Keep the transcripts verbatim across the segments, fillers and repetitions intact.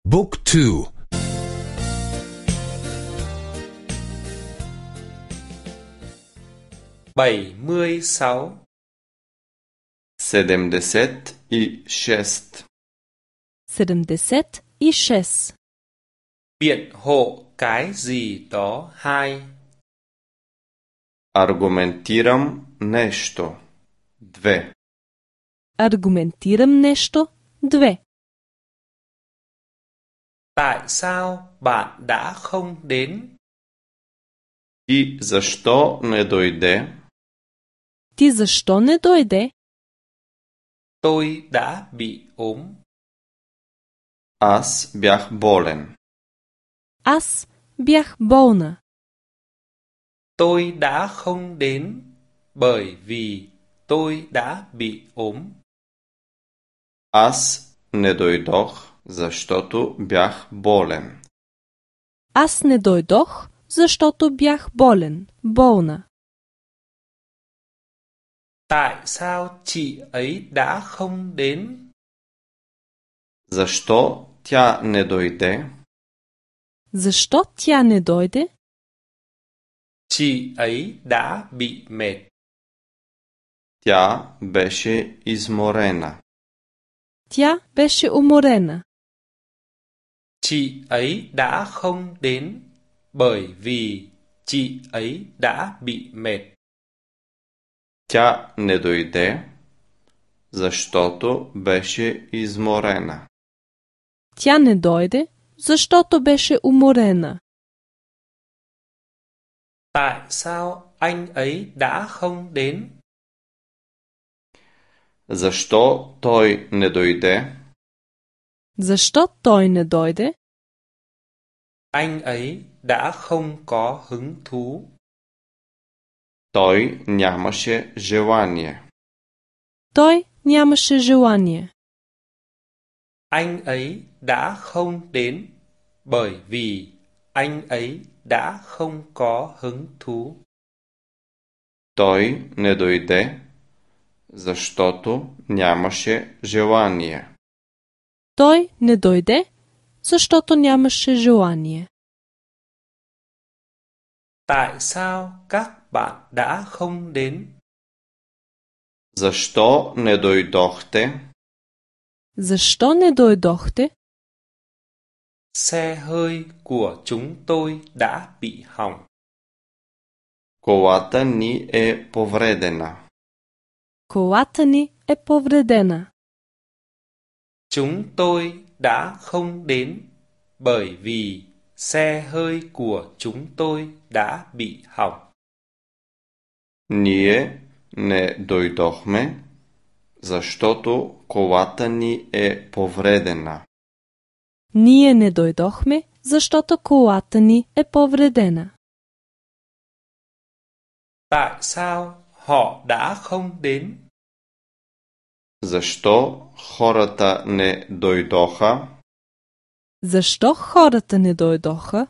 Book two. bảy mươi sáu. Sedemdeset i šest. Sedemdeset i šest. Biện hộ cái gì đó hai. Argumentiram nešto. Dve. Argumentiram nešto. Dve. Tại sao bạn đã không đến? Ti zašto ne dojde? Ti zašto ne dojde? Tôi đã bị ốm. Аз бях болен. Аз bях болна. Tôi đã không đến bởi vì tôi đã bị ốm. Аз не дойдох, защото бях болен. Аз не дойдох, защото бях болен. Болна. Tại sao chị ấy đã không đến? Защо тя не дойде? Защо тя не дойде? Chị ấy đã bị mệt. Тя беше изморена. Тя беше уморена. Chị ấy đã không đến bởi vì chị ấy đã bị mệt. Тя не дойде, защото беше изморена. Тя не дойде, защото беше уморена. Tại sao anh ấy đã không đến? Защо той не дойде? Защо той не дойде? Anh ấy đã không có hứng thú. Той нямаше желание. Той нямаше желание. Anh ấy đã không đến bởi vì anh ấy đã không có hứng thú. Той не дойде, защото нямаше желание. Той не дойде, защото нямаше желание. Tại sao các bạn đã không đến? Защо не дойдохте? Защо не дойдохте? Xe hơi của chúng tôi đã bị hỏng. Колата ни е повредена. Колата ни е повредена. Chúng tôi đã không đến bởi vì xe hơi của chúng tôi đã bị hỏng. Ние не дойдохме, защото колата ни е повредена. Ние не дойдохме, защото колата ни е повредена. Tại sao họ đã không đến? Защо хората не дойдоха? Защо хората не дойдоха?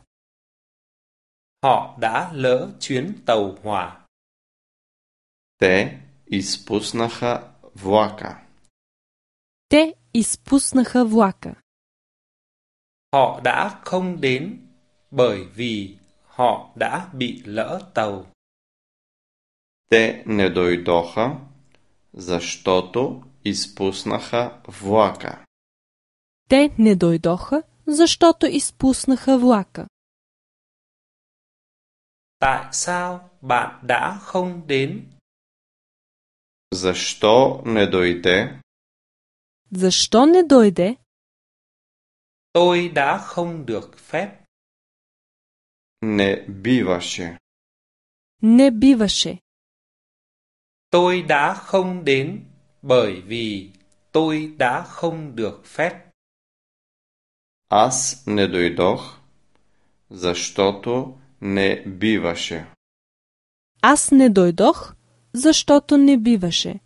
Họ đã lỡ chuyến tàu hỏa. Те изпуснаха влака. Те изпуснаха влака. Họ đã không đến bởi vì họ đã bị lỡ tàu. Те не дойдоха, защото изпуснаха влака. Те не дойдоха, защото изпуснаха влака. Tại sao bạn đã không đến? Защо не дойде? Защо не дойде? Tôi đã không được phép. Не биваше. Не биваше. Tôi đã không đến bởi vì tôi đã không được phép. Аз не дойдох, защото не биваше. Аз не дойдох, защото не биваше.